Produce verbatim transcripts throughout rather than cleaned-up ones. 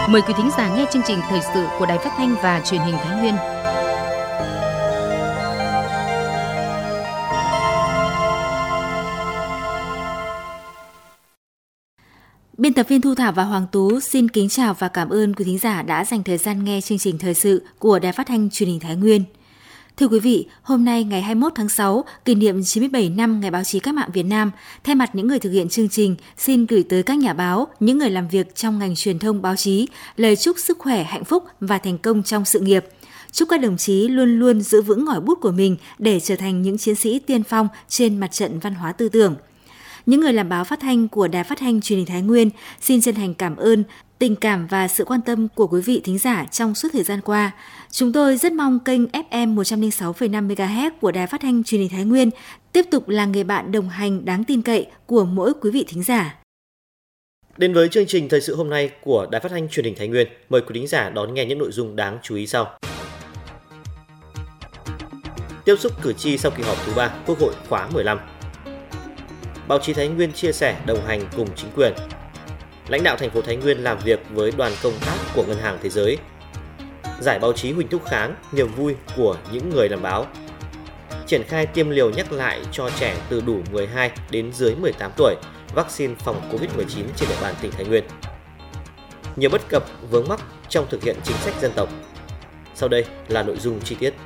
Mời quý thính giả nghe chương trình thời sự của Đài Phát thanh và Truyền hình Thái Nguyên. Biên tập viên Thu Thảo và Hoàng Tú xin kính chào và cảm ơn quý thính giả đã dành thời gian nghe chương trình thời sự của Đài Phát thanh Truyền hình Thái Nguyên. Thưa quý vị, hôm nay ngày hai mươi mốt tháng sáu, kỷ niệm chín mươi bảy năm Ngày báo chí cách mạng Việt Nam, thay mặt những người thực hiện chương trình, xin gửi tới các nhà báo, những người làm việc trong ngành truyền thông báo chí, lời chúc sức khỏe, hạnh phúc và thành công trong sự nghiệp. Chúc các đồng chí luôn luôn giữ vững ngòi bút của mình để trở thành những chiến sĩ tiên phong trên mặt trận văn hóa tư tưởng. Những người làm báo phát thanh của Đài Phát thanh Truyền hình Thái Nguyên xin chân thành cảm ơn tình cảm và sự quan tâm của quý vị thính giả trong suốt thời gian qua. Chúng tôi rất mong kênh ép em một trăm lẻ sáu phẩy năm mê ga héc của Đài Phát thanh Truyền hình Thái Nguyên tiếp tục là người bạn đồng hành đáng tin cậy của mỗi quý vị thính giả. Đến với chương trình thời sự hôm nay của Đài Phát thanh Truyền hình Thái Nguyên, mời quý thính giả đón nghe những nội dung đáng chú ý sau. Tiếp xúc cử tri sau kỳ họp thứ ba Quốc hội khóa mười lăm. Báo chí Thái Nguyên chia sẻ đồng hành cùng chính quyền. Lãnh đạo thành phố Thái Nguyên làm việc với đoàn công tác của Ngân hàng Thế giới. Giải báo chí Huỳnh Thúc Kháng, niềm vui của những người làm báo. Triển khai tiêm liều nhắc lại cho trẻ từ đủ mười hai đến dưới mười tám tuổi, vaccine phòng covid mười chín trên địa bàn tỉnh Thái Nguyên. Nhiều bất cập vướng mắc trong thực hiện chính sách dân tộc. Sau đây là nội dung chi tiết.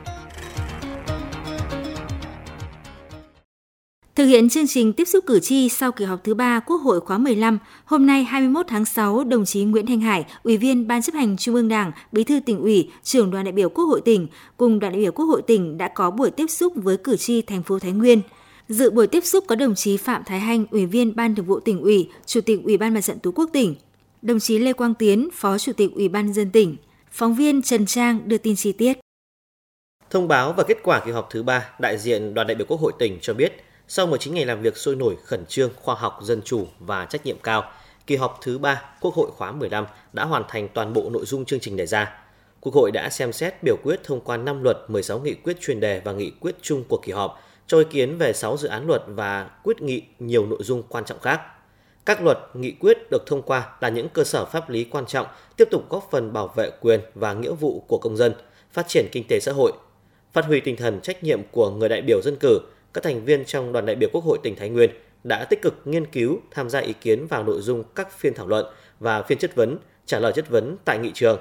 Thực hiện chương trình tiếp xúc cử tri sau kỳ họp thứ ba Quốc hội khóa mười lăm, hôm nay hai mươi mốt tháng sáu, đồng chí Nguyễn Thanh Hải, Ủy viên Ban Chấp hành Trung ương Đảng, Bí thư Tỉnh ủy, Trưởng đoàn đại biểu Quốc hội tỉnh cùng đoàn đại biểu Quốc hội tỉnh đã có buổi tiếp xúc với cử tri thành phố Thái Nguyên. Dự buổi tiếp xúc có đồng chí Phạm Thái Hanh, Ủy viên Ban Thường vụ Tỉnh ủy, Chủ tịch Ủy ban Mặt trận Tổ quốc tỉnh, đồng chí Lê Quang Tiến, Phó Chủ tịch Ủy ban nhân dân tỉnh. Phóng viên Trần Trang đưa tin chi tiết. Thông báo và kết quả kỳ họp thứ ba, đại diện đoàn đại biểu Quốc hội tỉnh cho biết, sau mười chín ngày làm việc sôi nổi, khẩn trương, khoa học, dân chủ và trách nhiệm cao, kỳ họp thứ ba Quốc hội khóa mười lăm đã hoàn thành toàn bộ nội dung chương trình đề ra. Quốc hội đã xem xét biểu quyết thông qua năm luật, mười sáu nghị quyết chuyên đề và nghị quyết chung của kỳ họp, cho ý kiến về sáu dự án luật và quyết nghị nhiều nội dung quan trọng khác. Các luật, nghị quyết được thông qua là những cơ sở pháp lý quan trọng tiếp tục góp phần bảo vệ quyền và nghĩa vụ của công dân, phát triển kinh tế xã hội, phát huy tinh thần trách nhiệm của người đại biểu dân cử. Các thành viên trong đoàn đại biểu Quốc hội tỉnh Thái Nguyên đã tích cực nghiên cứu, tham gia ý kiến vào nội dung các phiên thảo luận và phiên chất vấn, trả lời chất vấn tại nghị trường.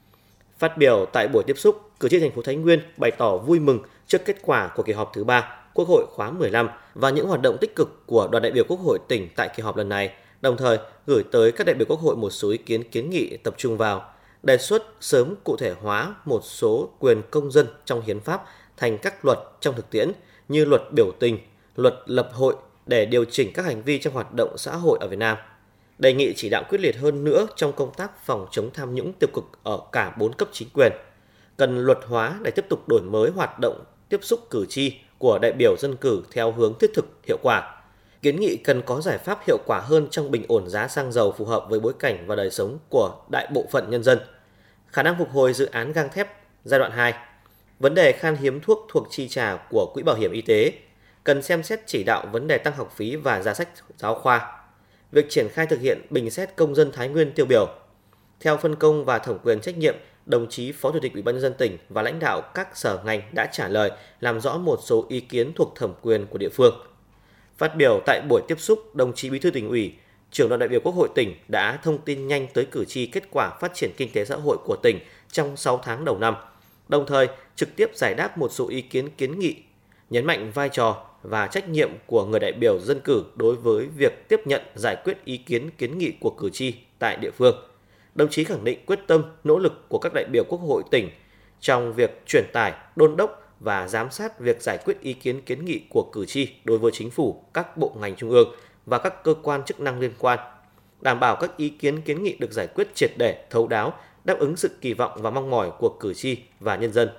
Phát biểu tại buổi tiếp xúc, cử tri thành phố Thái Nguyên bày tỏ vui mừng trước kết quả của kỳ họp thứ ba Quốc hội khóa mười lăm và những hoạt động tích cực của đoàn đại biểu Quốc hội tỉnh tại kỳ họp lần này, đồng thời gửi tới các đại biểu Quốc hội một số ý kiến kiến nghị tập trung vào đề xuất sớm cụ thể hóa một số quyền công dân trong hiến pháp thành các luật trong thực tiễn, như luật biểu tình, luật lập hội để điều chỉnh các hành vi trong hoạt động xã hội ở Việt Nam. Đề nghị chỉ đạo quyết liệt hơn nữa trong công tác phòng chống tham nhũng tiêu cực ở cả bốn cấp chính quyền. Cần luật hóa để tiếp tục đổi mới hoạt động tiếp xúc cử tri của đại biểu dân cử theo hướng thiết thực, hiệu quả. Kiến nghị cần có giải pháp hiệu quả hơn trong bình ổn giá xăng dầu phù hợp với bối cảnh và đời sống của đại bộ phận nhân dân. Khả năng phục hồi dự án gang thép giai đoạn hai. Vấn đề khan hiếm thuốc thuộc chi trả của Quỹ Bảo hiểm Y tế, cần xem xét chỉ đạo vấn đề tăng học phí và giá sách giáo khoa. Việc triển khai thực hiện bình xét công dân Thái Nguyên tiêu biểu. Theo phân công và thẩm quyền trách nhiệm, đồng chí Phó Chủ tịch Ủy ban nhân dân tỉnh và lãnh đạo các sở ngành đã trả lời, làm rõ một số ý kiến thuộc thẩm quyền của địa phương. Phát biểu tại buổi tiếp xúc, đồng chí Bí thư Tỉnh ủy, Trưởng đoàn đại biểu Quốc hội tỉnh đã thông tin nhanh tới cử tri kết quả phát triển kinh tế xã hội của tỉnh trong sáu tháng đầu năm, đồng thời trực tiếp giải đáp một số ý kiến kiến nghị, nhấn mạnh vai trò và trách nhiệm của người đại biểu dân cử đối với việc tiếp nhận giải quyết ý kiến kiến nghị của cử tri tại địa phương. Đồng chí khẳng định quyết tâm, nỗ lực của các đại biểu Quốc hội tỉnh trong việc truyền tải, đôn đốc và giám sát việc giải quyết ý kiến kiến nghị của cử tri đối với chính phủ, các bộ ngành trung ương và các cơ quan chức năng liên quan, đảm bảo các ý kiến kiến nghị được giải quyết triệt để, thấu đáo, đáp ứng sự kỳ vọng và mong mỏi của cử tri và nhân dân.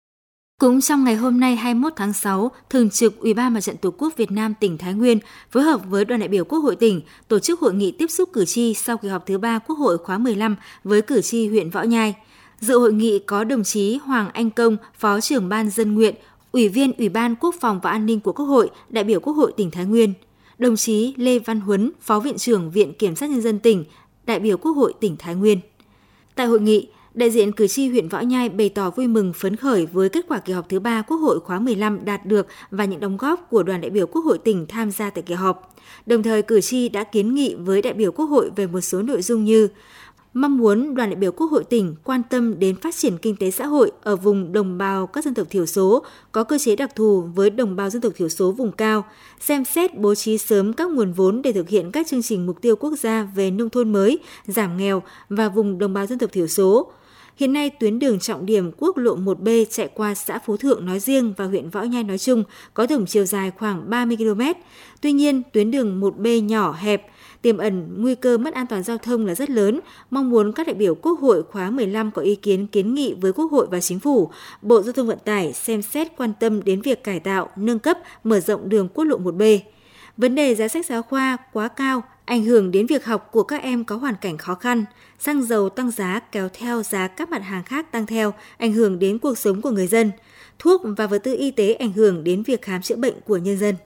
Cũng trong ngày hôm nay hai mươi mốt tháng sáu, Thường trực Ủy ban Mặt trận Tổ quốc Việt Nam tỉnh Thái Nguyên phối hợp với đoàn đại biểu Quốc hội tỉnh tổ chức hội nghị tiếp xúc cử tri sau kỳ họp thứ ba Quốc hội khóa mười lăm với cử tri huyện Võ Nhai. Dự hội nghị có đồng chí Hoàng Anh Công, Phó trưởng Ban Dân nguyện, Ủy viên Ủy ban Quốc phòng và An ninh của Quốc hội, đại biểu Quốc hội tỉnh Thái Nguyên, đồng chí Lê Văn Huấn, Phó Viện trưởng Viện Kiểm sát Nhân dân tỉnh, đại biểu Quốc hội tỉnh Thái Nguyên. Tại hội nghị, đại diện cử tri huyện Võ Nhai bày tỏ vui mừng phấn khởi với kết quả kỳ họp thứ ba Quốc hội khóa mười lăm đạt được và những đóng góp của đoàn đại biểu Quốc hội tỉnh tham gia tại kỳ họp. Đồng thời, cử tri đã kiến nghị với đại biểu Quốc hội về một số nội dung như mong muốn đoàn đại biểu Quốc hội tỉnh quan tâm đến phát triển kinh tế xã hội ở vùng đồng bào các dân tộc thiểu số, có cơ chế đặc thù với đồng bào dân tộc thiểu số vùng cao, xem xét bố trí sớm các nguồn vốn để thực hiện các chương trình mục tiêu quốc gia về nông thôn mới, giảm nghèo và vùng đồng bào dân tộc thiểu số. Hiện nay, tuyến đường trọng điểm quốc lộ một B chạy qua xã Phú Thượng nói riêng và huyện Võ Nhai nói chung có tổng chiều dài khoảng ba mươi ki lô mét. Tuy nhiên, tuyến đường một B nhỏ hẹp, tiềm ẩn nguy cơ mất an toàn giao thông là rất lớn. Mong muốn các đại biểu Quốc hội khóa mười lăm có ý kiến kiến nghị với Quốc hội và Chính phủ, Bộ Giao thông Vận tải xem xét quan tâm đến việc cải tạo, nâng cấp, mở rộng đường quốc lộ một B. Vấn đề giá sách giáo khoa quá cao, ảnh hưởng đến việc học của các em có hoàn cảnh khó khăn. Xăng dầu tăng giá kéo theo giá các mặt hàng khác tăng theo, ảnh hưởng đến cuộc sống của người dân. Thuốc và vật tư y tế ảnh hưởng đến việc khám chữa bệnh của nhân dân.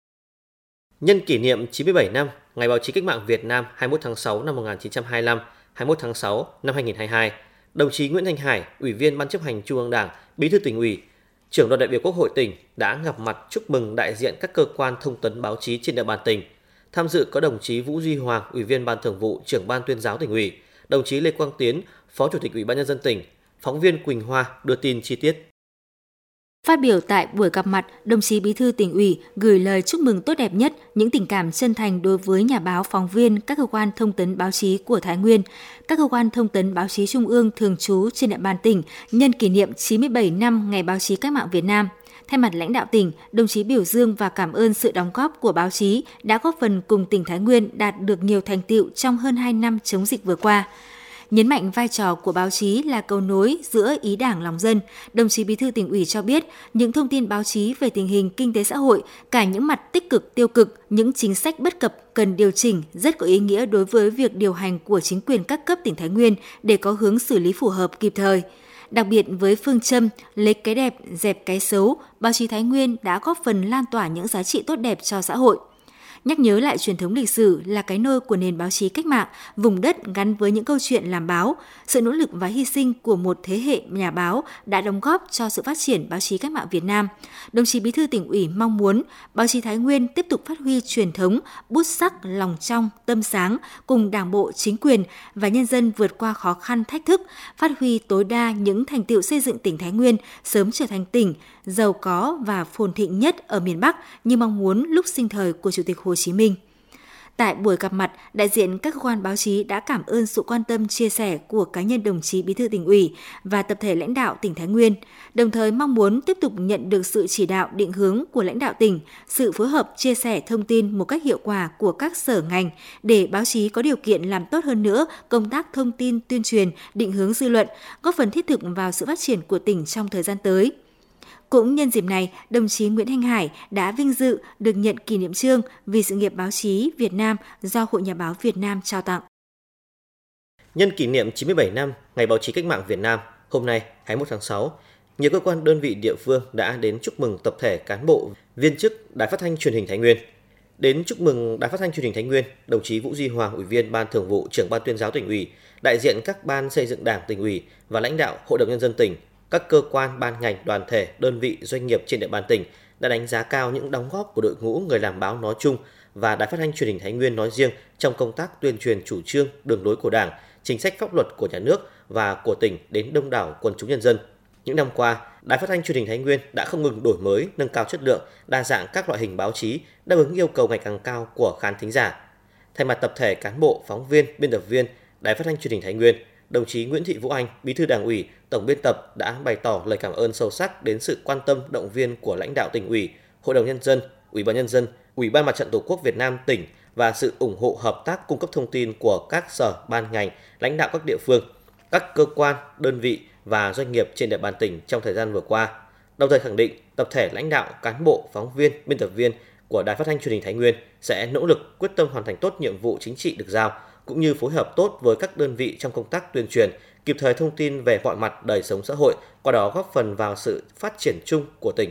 Nhân kỷ niệm chín mươi bảy năm Ngày Báo chí Cách mạng Việt Nam hai mươi mốt tháng sáu năm một nghìn chín trăm hai mươi lăm, hai mươi mốt tháng sáu năm hai nghìn không trăm hai mươi hai, đồng chí Nguyễn Thanh Hải, Ủy viên Ban chấp hành Trung ương Đảng, Bí thư Tỉnh ủy, Trưởng đoàn đại biểu Quốc hội tỉnh đã gặp mặt chúc mừng đại diện các cơ quan thông tấn báo chí trên địa bàn tỉnh. Tham dự có đồng chí Vũ Duy Hoàng, Ủy viên Ban Thường vụ, Trưởng Ban Tuyên giáo Tỉnh ủy, đồng chí Lê Quang Tiến, Phó Chủ tịch Ủy ban nhân dân tỉnh. Phóng viên Quỳnh Hoa đưa tin chi tiết. Phát biểu tại buổi gặp mặt, đồng chí Bí thư Tỉnh ủy gửi lời chúc mừng tốt đẹp nhất, những tình cảm chân thành đối với nhà báo, phóng viên, các cơ quan thông tấn báo chí của Thái Nguyên, các cơ quan thông tấn báo chí trung ương thường trú trên địa bàn tỉnh nhân kỷ niệm chín mươi bảy năm Ngày Báo chí Cách mạng Việt Nam. Thay mặt lãnh đạo tỉnh, đồng chí biểu dương và cảm ơn sự đóng góp của báo chí đã góp phần cùng tỉnh Thái Nguyên đạt được nhiều thành tựu trong hơn hai năm chống dịch vừa qua. Nhấn mạnh vai trò của báo chí là cầu nối giữa ý Đảng lòng dân, đồng chí Bí thư Tỉnh ủy cho biết những thông tin báo chí về tình hình kinh tế xã hội, cả những mặt tích cực tiêu cực, những chính sách bất cập cần điều chỉnh rất có ý nghĩa đối với việc điều hành của chính quyền các cấp tỉnh Thái Nguyên để có hướng xử lý phù hợp kịp thời. Đặc biệt với phương châm lấy cái đẹp dẹp cái xấu, báo chí Thái Nguyên đã góp phần lan tỏa những giá trị tốt đẹp cho xã hội. Nhắc nhớ lại truyền thống lịch sử là cái nôi của nền báo chí cách mạng, vùng đất gắn với những câu chuyện làm báo, sự nỗ lực và hy sinh của một thế hệ nhà báo đã đóng góp cho sự phát triển báo chí cách mạng Việt Nam. Đồng chí Bí thư Tỉnh ủy mong muốn báo chí Thái Nguyên tiếp tục phát huy truyền thống, bút sắc, lòng trong, tâm sáng cùng Đảng bộ, chính quyền và nhân dân vượt qua khó khăn thách thức, phát huy tối đa những thành tựu xây dựng tỉnh Thái Nguyên sớm trở thành tỉnh giàu có và phồn thịnh nhất ở miền Bắc như mong muốn lúc sinh thời của Chủ tịch Hồ Chí Minh. Tại buổi gặp mặt, đại diện các cơ quan báo chí đã cảm ơn sự quan tâm chia sẻ của cá nhân đồng chí Bí thư Tỉnh ủy và tập thể lãnh đạo tỉnh Thái Nguyên, đồng thời mong muốn tiếp tục nhận được sự chỉ đạo định hướng của lãnh đạo tỉnh, sự phối hợp chia sẻ thông tin một cách hiệu quả của các sở ngành để báo chí có điều kiện làm tốt hơn nữa công tác thông tin tuyên truyền, định hướng dư luận, góp phần thiết thực vào sự phát triển của tỉnh trong thời gian tới. Cũng nhân dịp này, đồng chí Nguyễn Thanh Hải đã vinh dự được nhận kỷ niệm chương vì sự nghiệp báo chí Việt Nam do Hội Nhà báo Việt Nam trao tặng. Nhân kỷ niệm chín mươi bảy năm Ngày Báo chí Cách mạng Việt Nam, hôm nay hai mươi mốt tháng sáu, nhiều cơ quan đơn vị địa phương đã đến chúc mừng tập thể cán bộ, viên chức Đài Phát thanh Truyền hình Thái Nguyên. Đến chúc mừng Đài Phát thanh Truyền hình Thái Nguyên, đồng chí Vũ Duy Hoàng, Ủy viên Ban Thường vụ, Trưởng Ban Tuyên giáo Tỉnh ủy, đại diện các ban xây dựng Đảng Tỉnh ủy và lãnh đạo Hội đồng nhân dân tỉnh, các cơ quan, ban ngành, đoàn thể, đơn vị, doanh nghiệp trên địa bàn tỉnh đã đánh giá cao những đóng góp của đội ngũ người làm báo nói chung và Đài Phát thanh Truyền hình Thái Nguyên nói riêng trong công tác tuyên truyền chủ trương, đường lối của Đảng, chính sách pháp luật của nhà nước và của tỉnh đến đông đảo quần chúng nhân dân. Những năm qua, Đài Phát thanh Truyền hình Thái Nguyên đã không ngừng đổi mới, nâng cao chất lượng, đa dạng các loại hình báo chí, đáp ứng yêu cầu ngày càng cao của khán thính giả. Thay mặt tập thể cán bộ, phóng viên, biên tập viên Đài Phát thanh Truyền hình Thái Nguyên, đồng chí Nguyễn Thị Vũ Anh, Bí thư Đảng ủy, Tổng biên tập đã bày tỏ lời cảm ơn sâu sắc đến sự quan tâm, động viên của lãnh đạo Tỉnh ủy, Hội đồng nhân dân, Ủy ban nhân dân, Ủy ban Mặt trận Tổ quốc Việt Nam tỉnh và sự ủng hộ hợp tác cung cấp thông tin của các sở, ban ngành, lãnh đạo các địa phương, các cơ quan, đơn vị và doanh nghiệp trên địa bàn tỉnh trong thời gian vừa qua. Đồng thời khẳng định tập thể lãnh đạo, cán bộ, phóng viên, biên tập viên của Đài Phát thanh Truyền hình Thái Nguyên sẽ nỗ lực quyết tâm hoàn thành tốt nhiệm vụ chính trị được giao, cũng như phối hợp tốt với các đơn vị trong công tác tuyên truyền, kịp thời thông tin về mọi mặt đời sống xã hội, qua đó góp phần vào sự phát triển chung của tỉnh.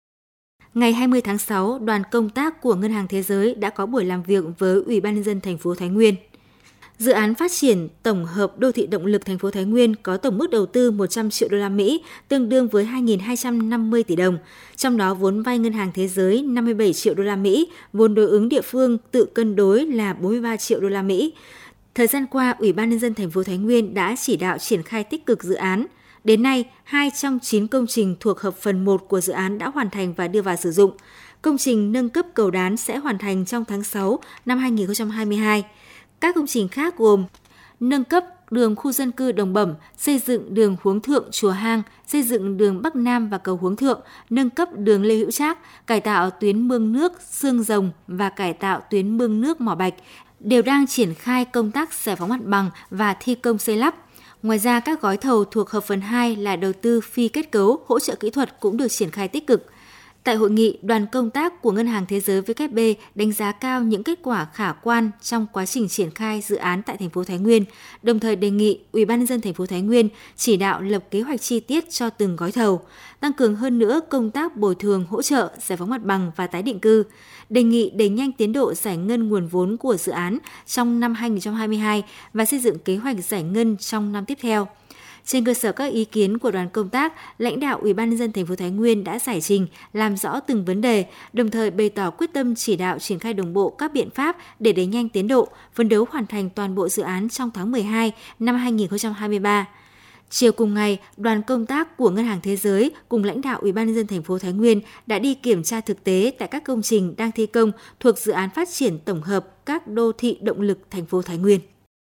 Ngày hai mươi tháng sáu, đoàn công tác của Ngân hàng Thế giới đã có buổi làm việc với Ủy ban nhân dân thành phố Thái Nguyên. Dự án phát triển tổng hợp đô thị động lực thành phố Thái Nguyên có tổng mức đầu tư một trăm triệu đô la Mỹ, tương đương với hai nghìn hai trăm năm mươi tỷ đồng. Trong đó vốn vay Ngân hàng Thế giới năm mươi bảy triệu đô la Mỹ, vốn đối ứng địa phương tự cân đối là bốn mươi ba triệu đô la Mỹ. Thời gian qua, Ủy ban nhân dân thành phố Thái Nguyên đã chỉ đạo triển khai tích cực dự án. Đến nay, hai trong chín công trình thuộc hợp phần một của dự án đã hoàn thành và đưa vào sử dụng. Công trình nâng cấp cầu Đán sẽ hoàn thành trong tháng sáu năm hai nghìn không trăm hai mươi hai. Các công trình khác gồm nâng cấp đường khu dân cư Đồng Bẩm, xây dựng đường Huống Thượng Chùa Hang, xây dựng đường Bắc Nam và cầu Huống Thượng, nâng cấp đường Lê Hữu Trác, cải tạo tuyến mương nước Xương Rồng và cải tạo tuyến mương nước Mỏ Bạch, đều đang triển khai công tác giải phóng mặt bằng và thi công xây lắp. Ngoài ra, các gói thầu thuộc hợp phần hai là đầu tư phi kết cấu, hỗ trợ kỹ thuật cũng được triển khai tích cực. Tại hội nghị, đoàn công tác của Ngân hàng Thế giới W F P đánh giá cao những kết quả khả quan trong quá trình triển khai dự án tại thành phố Thái Nguyên, đồng thời đề nghị Ủy ban nhân dân thành phố Thái Nguyên chỉ đạo lập kế hoạch chi tiết cho từng gói thầu, tăng cường hơn nữa công tác bồi thường, hỗ trợ, giải phóng mặt bằng và tái định cư. Đề nghị đẩy nhanh tiến độ giải ngân nguồn vốn của dự án trong năm hai nghìn không trăm hai mươi hai và xây dựng kế hoạch giải ngân trong năm tiếp theo. Trên cơ sở các ý kiến của đoàn công tác, lãnh đạo Ủy ban nhân dân thành phố Thái Nguyên đã giải trình, làm rõ từng vấn đề, đồng thời bày tỏ quyết tâm chỉ đạo triển khai đồng bộ các biện pháp để đẩy nhanh tiến độ, phấn đấu hoàn thành toàn bộ dự án trong tháng mười hai năm hai nghìn không trăm hai mươi ba. Chiều cùng ngày, đoàn công tác của Ngân hàng Thế giới cùng lãnh đạo Ủy ban nhân dân thành phố Thái Nguyên đã đi kiểm tra thực tế tại các công trình đang thi công thuộc dự án phát triển tổng hợp các đô thị động lực thành phố Thái Nguyên.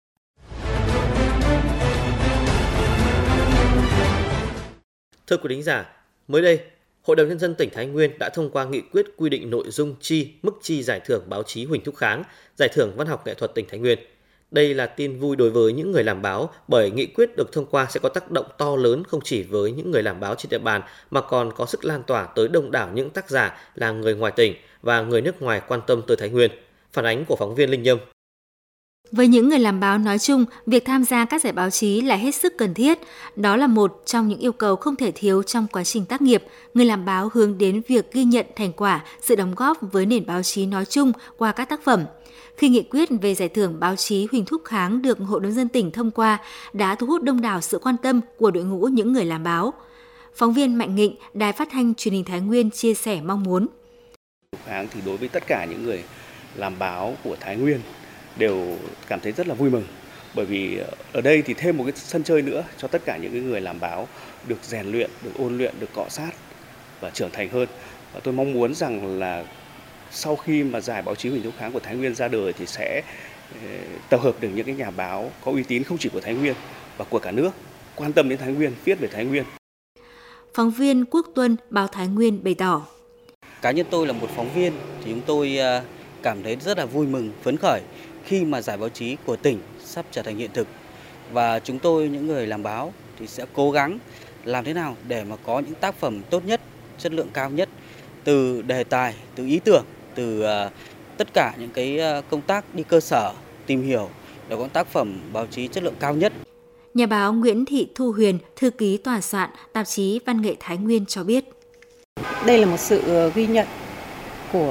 Thưa quý thính giả, mới đây, Hội đồng Nhân dân tỉnh Thái Nguyên đã thông qua nghị quyết quy định nội dung chi, mức chi giải thưởng báo chí Huỳnh Thúc Kháng, giải thưởng văn học nghệ thuật tỉnh Thái Nguyên. Đây là tin vui đối với những người làm báo bởi nghị quyết được thông qua sẽ có tác động to lớn không chỉ với những người làm báo trên địa bàn mà còn có sức lan tỏa tới đông đảo những tác giả là người ngoài tỉnh và người nước ngoài quan tâm tới Thái Nguyên. Phản ánh của phóng viên Linh Nhâm. Với những người làm báo nói chung, việc tham gia các giải báo chí là hết sức cần thiết. Đó là một trong những yêu cầu không thể thiếu trong quá trình tác nghiệp. Người làm báo hướng đến việc ghi nhận thành quả, sự đóng góp với nền báo chí nói chung qua các tác phẩm. Khi nghị quyết về giải thưởng báo chí Huỳnh Thúc Kháng được Hội đồng nhân dân tỉnh thông qua, đã thu hút đông đảo sự quan tâm của đội ngũ những người làm báo. Phóng viên Mạnh Nghịnh, Đài Phát thanh Truyền hình Thái Nguyên chia sẻ mong muốn. Kháng thì đối với tất cả những người làm báo của Thái Nguyên đều cảm thấy rất là vui mừng, bởi vì ở đây thì thêm một cái sân chơi nữa cho tất cả những người làm báo được rèn luyện, được ôn luyện, được cọ sát và trưởng thành hơn. Và tôi mong muốn rằng là sau khi mà giải báo chí Huỳnh Thúc Kháng của Thái Nguyên ra đời thì sẽ tập hợp được những cái nhà báo có uy tín không chỉ của Thái Nguyên và của cả nước, quan tâm đến Thái Nguyên, viết về Thái Nguyên. Phóng viên Quốc Tuân, báo Thái Nguyên bày tỏ. Cá nhân tôi là một phóng viên thì chúng tôi cảm thấy rất là vui mừng, phấn khởi khi mà giải báo chí của tỉnh sắp trở thành hiện thực. Và chúng tôi, những người làm báo thì sẽ cố gắng làm thế nào để mà có những tác phẩm tốt nhất, chất lượng cao nhất, từ đề tài, từ ý tưởng, từ uh, tất cả những cái công tác đi cơ sở, tìm hiểu để có tác phẩm báo chí chất lượng cao nhất. Nhà báo Nguyễn Thị Thu Huyền, thư ký tòa soạn tạp chí Văn nghệ Thái Nguyên cho biết. Đây là một sự ghi nhận của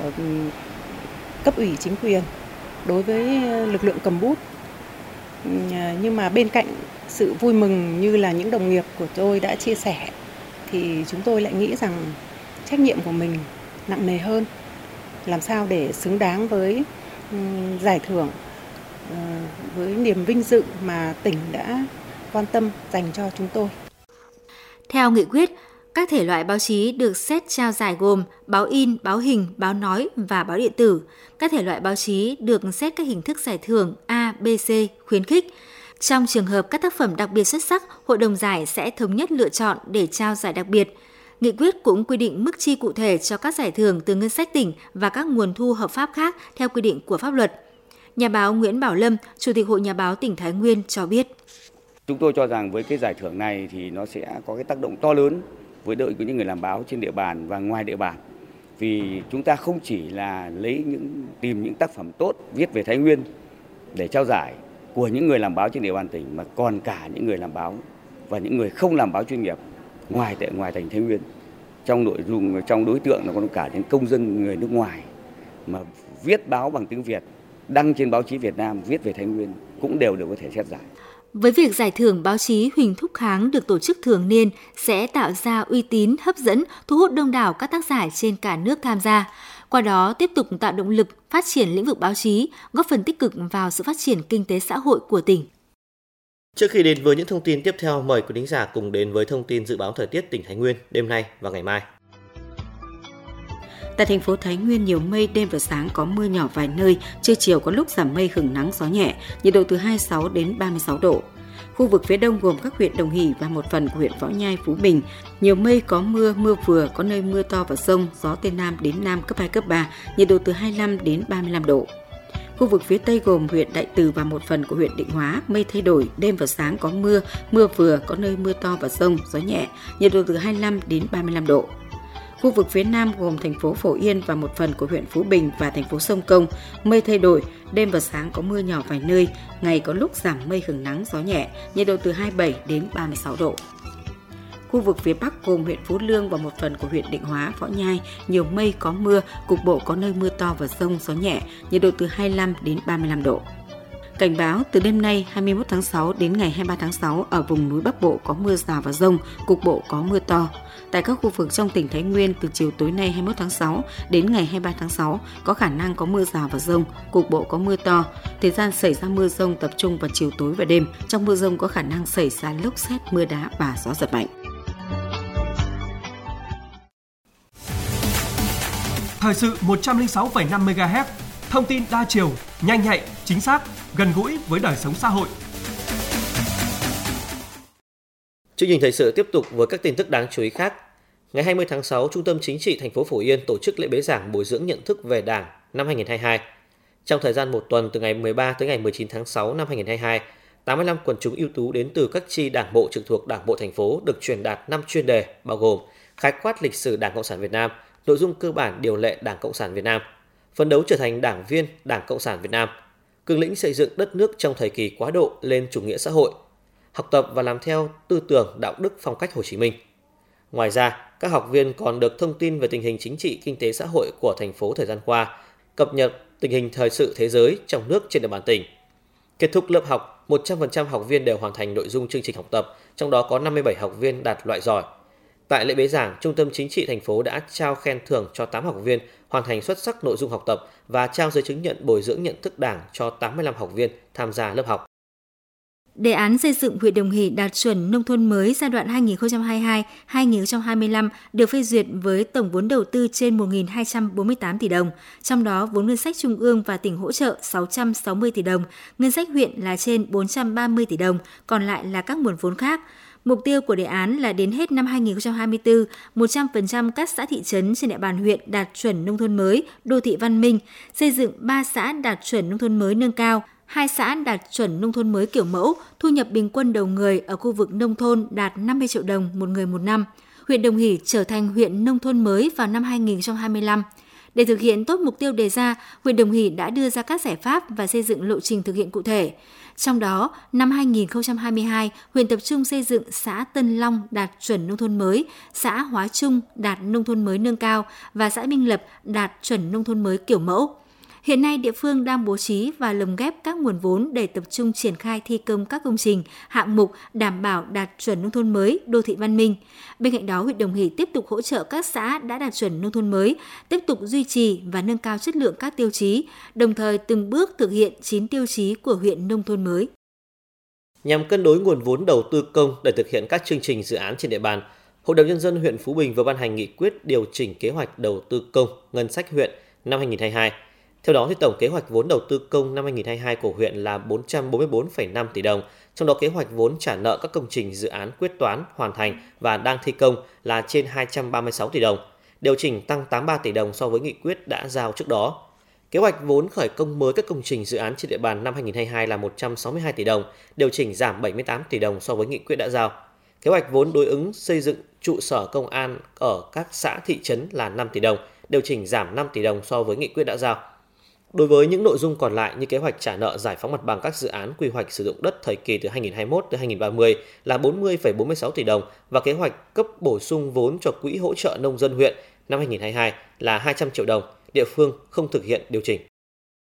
cấp ủy chính quyền đối với lực lượng cầm bút. Nhưng mà bên cạnh sự vui mừng như là những đồng nghiệp của tôi đã chia sẻ, thì chúng tôi lại nghĩ rằng trách nhiệm của mình nặng nề hơn. Làm sao để xứng đáng với giải thưởng, với niềm vinh dự mà tỉnh đã quan tâm dành cho chúng tôi. Theo nghị quyết, các thể loại báo chí được xét trao giải gồm báo in, báo hình, báo nói và báo điện tử. Các thể loại báo chí được xét các hình thức giải thưởng A, B, C, khuyến khích. Trong trường hợp các tác phẩm đặc biệt xuất sắc, Hội đồng giải sẽ thống nhất lựa chọn để trao giải đặc biệt. Nghị quyết cũng quy định mức chi cụ thể cho các giải thưởng từ ngân sách tỉnh và các nguồn thu hợp pháp khác theo quy định của pháp luật. Nhà báo Nguyễn Bảo Lâm, Chủ tịch Hội Nhà báo tỉnh Thái Nguyên cho biết. Chúng tôi cho rằng với cái giải thưởng này thì nó sẽ có cái tác động to lớn với đội của những người làm báo trên địa bàn và ngoài địa bàn. Vì chúng ta không chỉ là lấy những tìm những tác phẩm tốt viết về Thái Nguyên để trao giải của những người làm báo trên địa bàn tỉnh, mà còn cả những người làm báo và những người không làm báo chuyên nghiệp ngoài tại ngoài thành Thái Nguyên. Trong nội dung, trong đối tượng nó còn cả những công dân người nước ngoài mà viết báo bằng tiếng Việt, đăng trên báo chí Việt Nam viết về Thái Nguyên cũng đều được có thể xét giải. Với việc giải thưởng báo chí Huỳnh Thúc Kháng được tổ chức thường niên sẽ tạo ra uy tín, hấp dẫn, thu hút đông đảo các tác giả trên cả nước tham gia. Qua đó tiếp tục tạo động lực phát triển lĩnh vực báo chí, góp phần tích cực vào sự phát triển kinh tế xã hội của tỉnh. Trước khi đến với những thông tin tiếp theo, mời quý thính giả cùng đến với thông tin dự báo thời tiết tỉnh Thái Nguyên đêm nay và ngày mai. Tại thành phố Thái Nguyên, nhiều mây, đêm và sáng có mưa nhỏ vài nơi, trưa chiều có lúc giảm mây, hửng nắng, gió nhẹ, nhiệt độ từ hai mươi sáu đến ba mươi sáu độ. Khu vực phía đông gồm các huyện Đồng Hỷ và một phần của huyện Võ Nhai, Phú Bình, nhiều mây, có mưa, mưa vừa, có nơi mưa to và dông, gió Tây Nam đến Nam cấp hai, cấp ba, nhiệt độ từ hai mươi lăm đến ba mươi lăm độ. Khu vực phía Tây gồm huyện Đại Từ và một phần của huyện Định Hóa, mây thay đổi, đêm và sáng có mưa, mưa vừa, có nơi mưa to và dông, gió nhẹ, nhiệt độ từ hai mươi lăm đến ba mươi lăm độ. Khu vực phía Nam gồm thành phố Phổ Yên và một phần của huyện Phú Bình và thành phố Sông Công, mây thay đổi, đêm và sáng có mưa nhỏ vài nơi, ngày có lúc giảm mây, hửng nắng, gió nhẹ, nhiệt độ từ hai mươi bảy đến ba mươi sáu độ. Khu vực phía Bắc gồm huyện Phú Lương và một phần của huyện Định Hóa, Võ Nhai, nhiều mây, có mưa, cục bộ có nơi mưa to và dông, gió nhẹ, nhiệt độ từ hai mươi lăm đến ba mươi lăm độ. Cảnh báo từ đêm nay hai mươi mốt tháng sáu đến ngày hai mươi ba tháng sáu ở vùng núi Bắc Bộ có mưa rào và dông, cục bộ có mưa to. Tại các khu vực trong tỉnh Thái Nguyên từ chiều tối nay hai mươi mốt tháng sáu đến ngày hai mươi ba tháng sáu có khả năng có mưa rào và dông, cục bộ có mưa to. Thời gian xảy ra mưa dông tập trung vào chiều tối và đêm. Trong mưa dông có khả năng xảy ra lốc sét, mưa đá và gió giật mạnh. Thời sự một trăm lẻ sáu phẩy năm mê ga héc, thông tin đa chiều, nhanh nhạy, chính xác, gần gũi với đời sống xã hội. Chương trình thời sự tiếp tục với các tin tức đáng chú ý khác. Ngày hai mươi tháng sáu, Trung tâm Chính trị thành phố Phổ Yên tổ chức lễ bế giảng bồi dưỡng nhận thức về Đảng năm hai nghìn không trăm hai mươi hai. Trong thời gian một tuần từ ngày mười ba tới ngày mười chín tháng sáu năm hai nghìn không trăm hai mươi hai, tám mươi lăm quần chúng ưu tú đến từ các chi đảng bộ trực thuộc Đảng bộ thành phố được truyền đạt năm chuyên đề bao gồm khái quát lịch sử Đảng Cộng sản Việt Nam, nội dung cơ bản điều lệ Đảng Cộng sản Việt Nam, phấn đấu trở thành đảng viên Đảng Cộng sản Việt Nam, cương lĩnh xây dựng đất nước trong thời kỳ quá độ lên chủ nghĩa xã hội, học tập và làm theo tư tưởng đạo đức phong cách Hồ Chí Minh. Ngoài ra, các học viên còn được thông tin về tình hình chính trị, kinh tế xã hội của thành phố thời gian qua, cập nhật tình hình thời sự thế giới trong nước trên địa bàn tỉnh. Kết thúc lớp học, một trăm phần trăm học viên đều hoàn thành nội dung chương trình học tập, trong đó có năm mươi bảy học viên đạt loại giỏi. Tại lễ bế giảng, Trung tâm Chính trị thành phố đã trao khen thưởng cho tám học viên hoàn thành xuất sắc nội dung học tập và trao giấy chứng nhận bồi dưỡng nhận thức Đảng cho tám mươi lăm học viên tham gia lớp học. Đề án xây dựng huyện Đồng Hỷ đạt chuẩn nông thôn mới giai đoạn hai nghìn không trăm hai mươi hai đến hai nghìn không trăm hai mươi lăm được phê duyệt với tổng vốn đầu tư trên một nghìn hai trăm bốn mươi tám tỷ đồng, trong đó vốn ngân sách trung ương và tỉnh hỗ trợ sáu trăm sáu mươi tỷ đồng, ngân sách huyện là trên bốn trăm ba mươi tỷ đồng, còn lại là các nguồn vốn khác. Mục tiêu của đề án là đến hết năm hai nghìn không trăm hai mươi tư, một trăm phần trăm các xã thị trấn trên địa bàn huyện đạt chuẩn nông thôn mới, đô thị văn minh, xây dựng ba xã đạt chuẩn nông thôn mới nâng cao, hai xã đạt chuẩn nông thôn mới kiểu mẫu, thu nhập bình quân đầu người ở khu vực nông thôn đạt năm mươi triệu đồng một người một năm. Huyện Đồng Hỷ trở thành huyện nông thôn mới vào năm hai nghìn không trăm hai mươi lăm. Để thực hiện tốt mục tiêu đề ra, huyện Đồng Hỷ đã đưa ra các giải pháp và xây dựng lộ trình thực hiện cụ thể. Trong đó, năm hai nghìn không trăm hai mươi hai, huyện tập trung xây dựng xã Tân Long đạt chuẩn nông thôn mới, xã Hóa Trung đạt nông thôn mới nâng cao và xã Minh Lập đạt chuẩn nông thôn mới kiểu mẫu. Hiện nay, địa phương đang bố trí và lồng ghép các nguồn vốn để tập trung triển khai thi công các công trình, hạng mục đảm bảo đạt chuẩn nông thôn mới, đô thị văn minh. Bên cạnh đó, huyện Đồng Hỷ tiếp tục hỗ trợ các xã đã đạt chuẩn nông thôn mới, tiếp tục duy trì và nâng cao chất lượng các tiêu chí, đồng thời từng bước thực hiện chín tiêu chí của huyện nông thôn mới. Nhằm cân đối nguồn vốn đầu tư công để thực hiện các chương trình dự án trên địa bàn, Hội đồng Nhân dân huyện Phú Bình vừa ban hành nghị quyết điều chỉnh kế hoạch đầu tư công ngân sách huyện năm hai nghìn không trăm hai mươi hai. Theo đó, thì tổng kế hoạch vốn đầu tư công năm hai nghìn không trăm hai mươi hai của huyện là bốn trăm bốn mươi tư phẩy năm tỷ đồng, trong đó kế hoạch vốn trả nợ các công trình dự án quyết toán, hoàn thành và đang thi công là trên hai trăm ba mươi sáu tỷ đồng, điều chỉnh tăng tám mươi ba tỷ đồng so với nghị quyết đã giao trước đó. Kế hoạch vốn khởi công mới các công trình dự án trên địa bàn năm hai nghìn không trăm hai mươi hai là một trăm sáu mươi hai tỷ đồng, điều chỉnh giảm bảy mươi tám tỷ đồng so với nghị quyết đã giao. Kế hoạch vốn đối ứng xây dựng trụ sở công an ở các xã thị trấn là năm tỷ đồng, điều chỉnh giảm năm tỷ đồng so với nghị quyết đã giao. Đối với những nội dung còn lại như kế hoạch trả nợ giải phóng mặt bằng các dự án quy hoạch sử dụng đất thời kỳ từ hai nghìn không trăm hai mươi mốt đến hai nghìn không trăm ba mươi là bốn mươi phẩy bốn mươi sáu tỷ đồng và kế hoạch cấp bổ sung vốn cho quỹ hỗ trợ nông dân huyện năm hai nghìn không trăm hai mươi hai là hai trăm triệu đồng, địa phương không thực hiện điều chỉnh.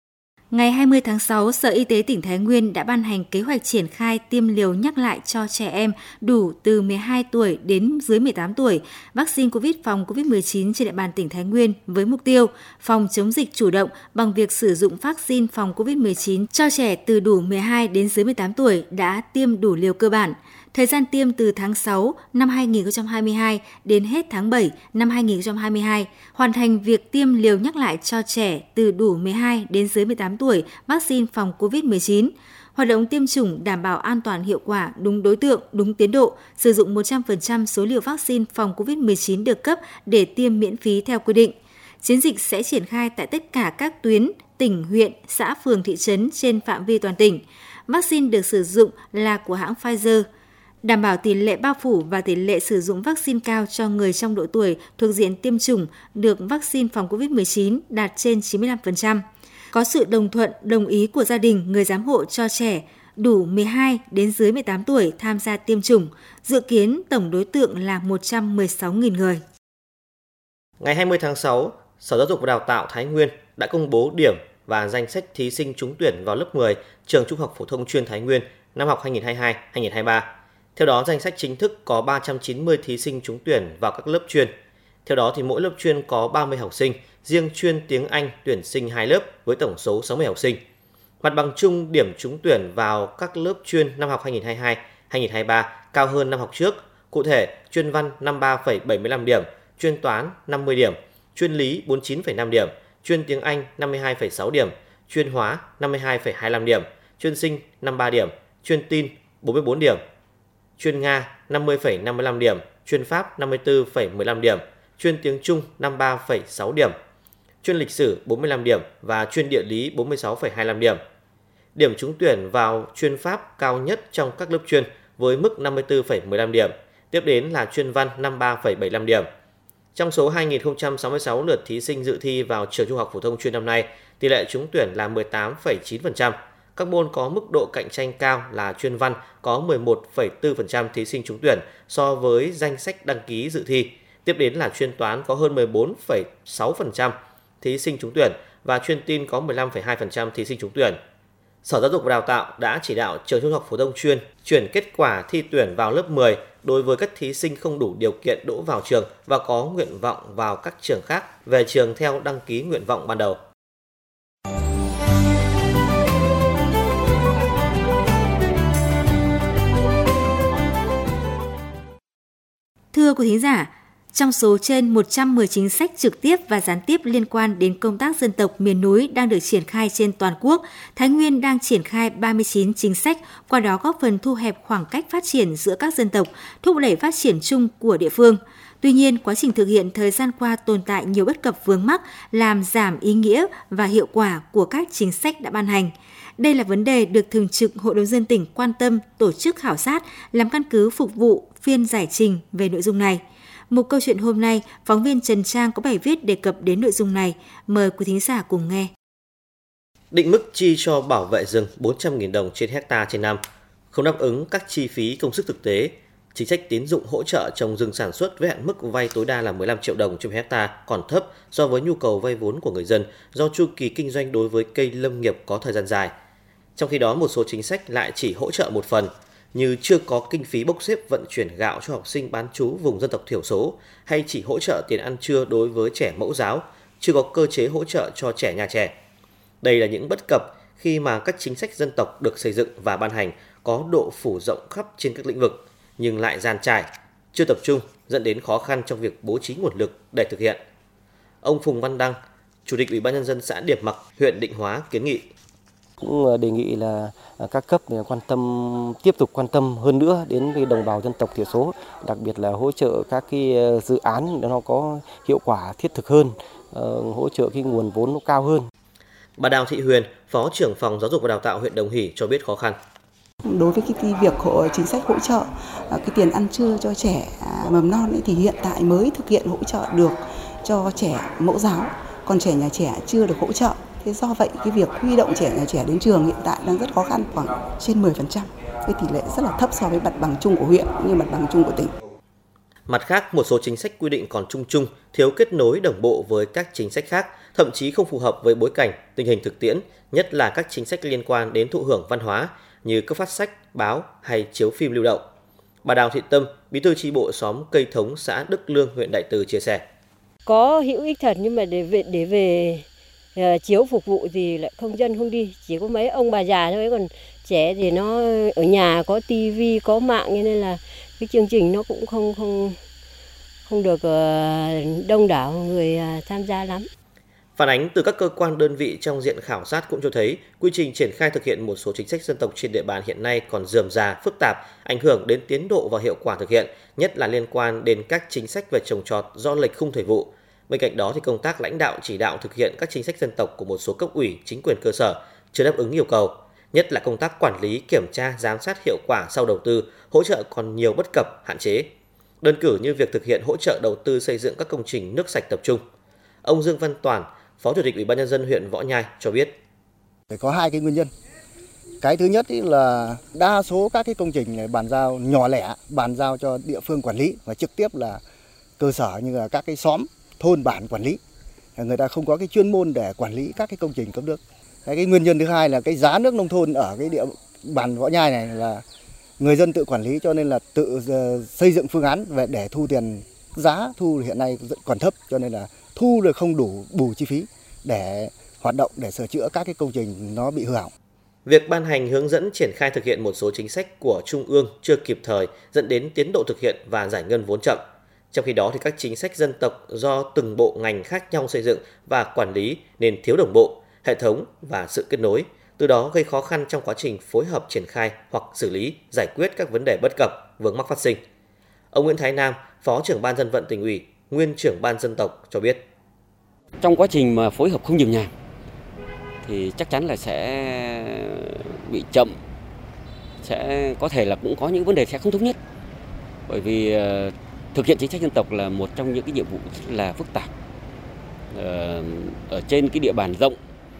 Ngày hai mươi tháng sáu, Sở Y tế tỉnh Thái Nguyên đã ban hành kế hoạch triển khai tiêm liều nhắc lại cho trẻ em đủ từ mười hai tuổi đến dưới mười tám tuổi vaccine COVID phòng covid mười chín trên địa bàn tỉnh Thái Nguyên với mục tiêu phòng chống dịch chủ động bằng việc sử dụng vaccine phòng covid mười chín cho trẻ từ đủ mười hai đến dưới mười tám tuổi đã tiêm đủ liều cơ bản. Thời gian tiêm từ tháng sáu năm hai nghìn không trăm hai mươi hai đến hết tháng bảy năm hai nghìn không trăm hai mươi hai, hoàn thành việc tiêm liều nhắc lại cho trẻ từ đủ mười hai đến dưới mười tám tuổi vaccine phòng covid mười chín. Hoạt động tiêm chủng đảm bảo an toàn hiệu quả, đúng đối tượng, đúng tiến độ, sử dụng một trăm phần trăm số liều vaccine phòng covid mười chín được cấp để tiêm miễn phí theo quy định. Chiến dịch sẽ triển khai tại tất cả các tuyến, tỉnh, huyện, xã, phường, thị trấn trên phạm vi toàn tỉnh. Vaccine được sử dụng là của hãng Pfizer, đảm bảo tỷ lệ bao phủ và tỷ lệ sử dụng vaccine cao cho người trong độ tuổi thuộc diện tiêm chủng được vaccine phòng covid mười chín đạt trên chín mươi lăm phần trăm. Có sự đồng thuận, đồng ý của gia đình, người giám hộ cho trẻ đủ mười hai đến dưới mười tám tuổi tham gia tiêm chủng. Dự kiến tổng đối tượng là một trăm mười sáu nghìn người. Ngày hai mươi tháng sáu, Sở Giáo dục và Đào tạo Thái Nguyên đã công bố điểm và danh sách thí sinh trúng tuyển vào lớp mười trường Trung học phổ thông chuyên Thái Nguyên năm học hai nghìn không trăm hai mươi hai hai nghìn không trăm hai mươi ba. Theo đó, danh sách chính thức có ba trăm chín mươi thí sinh trúng tuyển vào các lớp chuyên. Theo đó, thì mỗi lớp chuyên có ba mươi học sinh, riêng chuyên tiếng Anh tuyển sinh hai lớp với tổng số sáu mươi học sinh. Mặt bằng chung điểm trúng tuyển vào các lớp chuyên năm học hai nghìn không trăm hai mươi hai hai nghìn không trăm hai mươi ba cao hơn năm học trước. Cụ thể, chuyên văn năm mươi ba phẩy bảy mươi lăm điểm, chuyên toán năm mươi điểm, chuyên lý bốn mươi chín phẩy năm điểm, chuyên tiếng Anh năm mươi hai phẩy sáu điểm, chuyên hóa năm mươi hai phẩy hai mươi lăm điểm, chuyên sinh năm mươi ba điểm, chuyên tin bốn mươi bốn điểm, chuyên Nga năm mươi phẩy năm mươi lăm điểm, chuyên Pháp năm mươi tư phẩy mười lăm điểm, chuyên tiếng Trung năm mươi ba phẩy sáu điểm, chuyên lịch sử bốn mươi lăm điểm và chuyên địa lý bốn mươi sáu phẩy hai mươi lăm điểm. Điểm trúng tuyển vào chuyên Pháp cao nhất trong các lớp chuyên với mức năm mươi tư phẩy mười lăm điểm, tiếp đến là chuyên văn năm mươi ba phẩy bảy mươi lăm điểm. Trong số hai nghìn không trăm sáu mươi sáu lượt thí sinh dự thi vào trường Trung học phổ thông chuyên năm nay, tỷ lệ trúng tuyển là mười tám phẩy chín phần trăm. Các môn có mức độ cạnh tranh cao là chuyên văn có mười một phẩy bốn phần trăm thí sinh trúng tuyển so với danh sách đăng ký dự thi. Tiếp đến là chuyên toán có hơn mười bốn phẩy sáu phần trăm thí sinh trúng tuyển và chuyên tin có mười lăm phẩy hai phần trăm thí sinh trúng tuyển. Sở Giáo dục và Đào tạo đã chỉ đạo trường Trung học phổ thông chuyên chuyển kết quả thi tuyển vào lớp mười đối với các thí sinh không đủ điều kiện đỗ vào trường và có nguyện vọng vào các trường khác về trường theo đăng ký nguyện vọng ban đầu. Thưa quý thính giả, trong số trên một trăm mười chính sách trực tiếp và gián tiếp liên quan đến công tác dân tộc miền núi đang được triển khai trên toàn quốc, Thái Nguyên đang triển khai ba mươi chín chính sách, qua đó góp phần thu hẹp khoảng cách phát triển giữa các dân tộc, thúc đẩy phát triển chung của địa phương. Tuy nhiên, quá trình thực hiện thời gian qua tồn tại nhiều bất cập vướng mắc, làm giảm ý nghĩa và hiệu quả của các chính sách đã ban hành. Đây là vấn đề được Thường trực Hội đồng nhân dân tỉnh quan tâm, tổ chức khảo sát, làm căn cứ phục vụ phiên giải trình về nội dung này. Một câu chuyện hôm nay, phóng viên Trần Trang có bài viết đề cập đến nội dung này. Mời quý thính giả cùng nghe. Định mức chi cho bảo vệ rừng bốn trăm nghìn đồng trên hectare trên năm, không đáp ứng các chi phí công sức thực tế. Chính sách tín dụng hỗ trợ trồng rừng sản xuất với hạn mức vay tối đa là mười lăm triệu đồng trên hectare còn thấp so với nhu cầu vay vốn của người dân do chu kỳ kinh doanh đối với cây lâm nghiệp có thời gian dài. Trong khi đó, một số chính sách lại chỉ hỗ trợ một phần, như chưa có kinh phí bốc xếp vận chuyển gạo cho học sinh bán trú vùng dân tộc thiểu số hay chỉ hỗ trợ tiền ăn trưa đối với trẻ mẫu giáo, chưa có cơ chế hỗ trợ cho trẻ nhà trẻ. Đây là những bất cập khi mà các chính sách dân tộc được xây dựng và ban hành có độ phủ rộng khắp trên các lĩnh vực nhưng lại dàn trải, chưa tập trung, dẫn đến khó khăn trong việc bố trí nguồn lực để thực hiện. Ông Phùng Văn Đăng, Chủ tịch Ủy ban nhân dân xã Điệp Mặc, huyện Định Hóa kiến nghị cũng đề nghị là các cấp quan tâm, tiếp tục quan tâm hơn nữa đến cái đồng bào dân tộc thiểu số, đặc biệt là hỗ trợ các cái dự án để nó có hiệu quả thiết thực hơn, hỗ trợ cái nguồn vốn nó cao hơn. Bà Đào Thị Huyền, Phó trưởng phòng Giáo dục và Đào tạo huyện Đồng Hỷ cho biết khó khăn. Đối với cái việc hộ, chính sách hỗ trợ cái tiền ăn trưa cho trẻ mầm non ấy, thì hiện tại mới thực hiện hỗ trợ được cho trẻ mẫu giáo, còn trẻ nhà trẻ chưa được hỗ trợ. Thế do vậy cái việc huy động trẻ nhà trẻ đến trường hiện tại đang rất khó khăn, khoảng trên mười phần trăm. Cái tỷ lệ rất là thấp so với mặt bằng chung của huyện cũng như mặt bằng chung của tỉnh. Mặt khác, một số chính sách quy định còn chung chung, thiếu kết nối đồng bộ với các chính sách khác, thậm chí không phù hợp với bối cảnh, tình hình thực tiễn, nhất là các chính sách liên quan đến thụ hưởng văn hóa như cấp phát sách, báo hay chiếu phim lưu động. Bà Đào Thị Tâm, bí thư chi bộ xóm Cây Thống, xã Đức Lương, huyện Đại Từ chia sẻ. Có hữu ích thật, nhưng mà để về, để về uh, chiếu phục vụ thì lại không dân không đi, chỉ có mấy ông bà già thôi, còn trẻ thì nó ở nhà có tivi, có mạng, nên là cái chương trình nó cũng không không không được uh, đông đảo người uh, tham gia lắm. Phản ánh từ các cơ quan đơn vị trong diện khảo sát cũng cho thấy quy trình triển khai thực hiện một số chính sách dân tộc trên địa bàn hiện nay còn rườm rà, phức tạp, ảnh hưởng đến tiến độ và hiệu quả thực hiện, nhất là liên quan đến các chính sách về trồng trọt do lệch khung thời vụ. Bên cạnh đó thì công tác lãnh đạo chỉ đạo thực hiện các chính sách dân tộc của một số cấp ủy, chính quyền cơ sở chưa đáp ứng yêu cầu, nhất là công tác quản lý, kiểm tra, giám sát hiệu quả sau đầu tư, hỗ trợ còn nhiều bất cập, hạn chế. Đơn cử như việc thực hiện hỗ trợ đầu tư xây dựng các công trình nước sạch tập trung. Ông Dương Văn Toàn, Phó Chủ tịch Ủy ban Nhân dân huyện Võ Nhai cho biết. Có hai cái nguyên nhân. Cái thứ nhất là đa số các cái công trình này bàn giao nhỏ lẻ, bàn giao cho địa phương quản lý và trực tiếp là cơ sở như là các cái xóm, thôn bản quản lý. Người ta không có cái chuyên môn để quản lý các cái công trình cấp nước. Cái, cái nguyên nhân thứ hai là cái giá nước nông thôn ở cái địa bàn Võ Nhai này là người dân tự quản lý, cho nên là tự xây dựng phương án về để thu tiền. Giá thu hiện nay còn thấp, cho nên là thu được không đủ bù chi phí để hoạt động, để sửa chữa các cái công trình nó bị hư hỏng. Việc ban hành hướng dẫn triển khai thực hiện một số chính sách của Trung ương chưa kịp thời dẫn đến tiến độ thực hiện và giải ngân vốn chậm. Trong khi đó thì các chính sách dân tộc do từng bộ ngành khác nhau xây dựng và quản lý nên thiếu đồng bộ, hệ thống và sự kết nối, từ đó gây khó khăn trong quá trình phối hợp triển khai hoặc xử lý, giải quyết các vấn đề bất cập, vướng mắc phát sinh. Ông Nguyễn Thái Nam, Phó trưởng Ban Dân vận Tỉnh ủy, nguyên trưởng Ban Dân tộc cho biết. Trong quá trình mà phối hợp không nhịp nhàng thì chắc chắn là sẽ bị chậm, sẽ có thể là cũng có những vấn đề sẽ không thống nhất. Bởi vì uh, thực hiện chính sách dân tộc là một trong những cái nhiệm vụ rất là phức tạp. Uh, ở trên cái địa bàn rộng,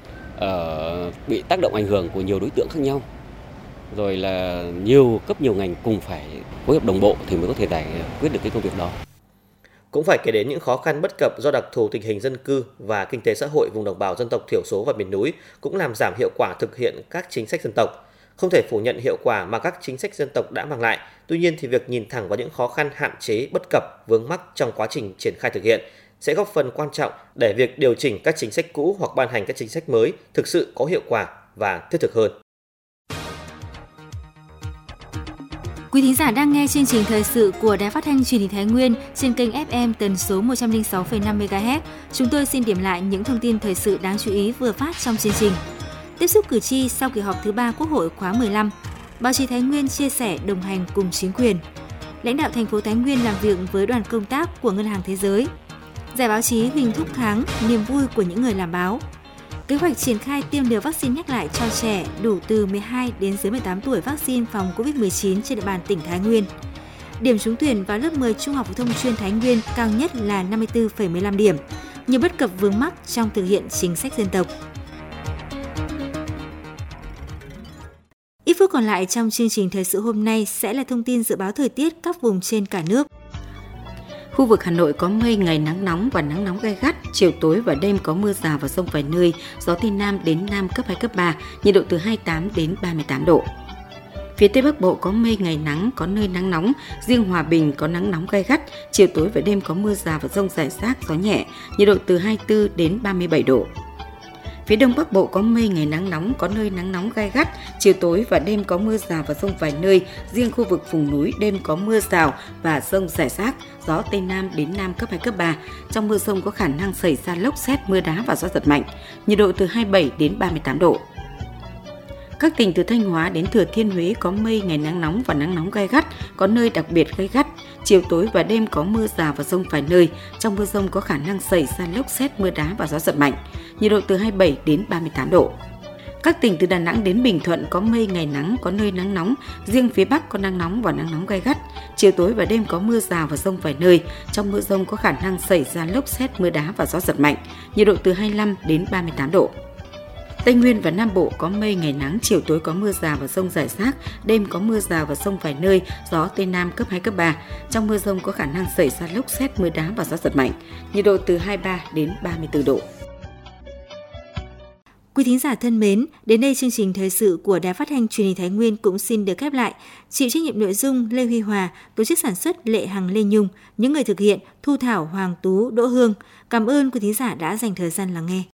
uh, bị tác động ảnh hưởng của nhiều đối tượng khác nhau. Rồi là nhiều cấp nhiều ngành cùng phải phối hợp đồng bộ thì mới có thể giải quyết được cái công việc đó. Cũng phải kể đến những khó khăn bất cập do đặc thù tình hình dân cư và kinh tế xã hội vùng đồng bào dân tộc thiểu số và miền núi cũng làm giảm hiệu quả thực hiện các chính sách dân tộc. Không thể phủ nhận hiệu quả mà các chính sách dân tộc đã mang lại, tuy nhiên thì việc nhìn thẳng vào những khó khăn, hạn chế, bất cập, vướng mắc trong quá trình triển khai thực hiện sẽ góp phần quan trọng để việc điều chỉnh các chính sách cũ hoặc ban hành các chính sách mới thực sự có hiệu quả và thiết thực hơn. Quý thính giả đang nghe chương trình thời sự của Đài Phát thanh Truyền hình Thái Nguyên trên kênh ép em tần số một trăm lẻ sáu phẩy năm mê ga héc. Chúng tôi xin điểm lại những thông tin thời sự đáng chú ý vừa phát trong chương trình. Tiếp xúc cử tri sau kỳ họp thứ ba Quốc hội khóa mười lăm, báo chí Thái Nguyên chia sẻ đồng hành cùng chính quyền. Lãnh đạo thành phố Thái Nguyên làm việc với đoàn công tác của Ngân hàng Thế giới. Giải báo chí Huỳnh Thúc Kháng, niềm vui của những người làm báo. Kế hoạch triển khai tiêm liều vaccine nhắc lại cho trẻ đủ từ mười hai đến dưới mười tám tuổi vaccine phòng covid mười chín trên địa bàn tỉnh Thái Nguyên. Điểm trúng tuyển vào lớp mười Trung học phổ thông chuyên Thái Nguyên cao nhất là năm mươi tư phẩy mười lăm điểm. Nhiều bất cập vướng mắc trong thực hiện chính sách dân tộc. Ít phút còn lại trong chương trình thời sự hôm nay sẽ là thông tin dự báo thời tiết các vùng trên cả nước. Khu vực Hà Nội có mây, ngày nắng nóng và nắng nóng gay gắt, chiều tối và đêm có mưa rào và dông vài nơi, gió Tây Nam đến Nam cấp hai, cấp ba, nhiệt độ từ hai mươi tám đến ba mươi tám độ. Phía Tây Bắc Bộ có mây, ngày nắng, có nơi nắng nóng, riêng Hòa Bình có nắng nóng gay gắt, chiều tối và đêm có mưa rào và dông rải rác, gió nhẹ, nhiệt độ từ hai mươi tư đến ba mươi bảy độ. Phía Đông Bắc Bộ có mây, ngày nắng nóng, có nơi nắng nóng gay gắt, chiều tối và đêm có mưa rào và dông vài nơi, riêng khu vực vùng núi đêm có mưa rào và dông rải rác, gió Tây Nam đến Nam cấp hai, cấp ba. Trong mưa dông có khả năng xảy ra lốc sét, mưa đá và gió giật mạnh, nhiệt độ từ hai mươi bảy đến ba mươi tám độ. Các tỉnh từ Thanh Hóa đến Thừa Thiên Huế có mây, ngày nắng nóng và nắng nóng gay gắt, có nơi đặc biệt gay gắt. Chiều tối và đêm có mưa rào và dông vài nơi. Trong mưa dông có khả năng xảy ra lốc sét, mưa đá và gió giật mạnh. Nhiệt độ từ hai mươi bảy đến ba mươi tám độ. Các tỉnh từ Đà Nẵng đến Bình Thuận có mây, ngày nắng, có nơi nắng nóng. Riêng phía Bắc có nắng nóng và nắng nóng gay gắt. Chiều tối và đêm có mưa rào và dông vài nơi. Trong mưa dông có khả năng xảy ra lốc sét, mưa đá và gió giật mạnh. Nhiệt độ từ hai mươi lăm đến ba mươi tám độ. Tây Nguyên và Nam Bộ có mây, ngày nắng, chiều tối có mưa rào và dông rải rác, đêm có mưa rào và dông vài nơi, gió Tây Nam cấp hai, cấp ba. Trong mưa dông có khả năng xảy ra lốc sét, mưa đá và gió giật mạnh, nhiệt độ từ hai mươi ba đến ba mươi tư độ. Quý thính giả thân mến, đến đây chương trình thời sự của Đài Phát thanh Truyền hình Thái Nguyên cũng xin được khép lại. Chịu trách nhiệm nội dung Lê Huy Hòa, tổ chức sản xuất Lệ Hằng, Lê Nhung, những người thực hiện Thu Thảo, Hoàng Tú, Đỗ Hương. Cảm ơn quý thính giả đã dành thời gian lắng nghe.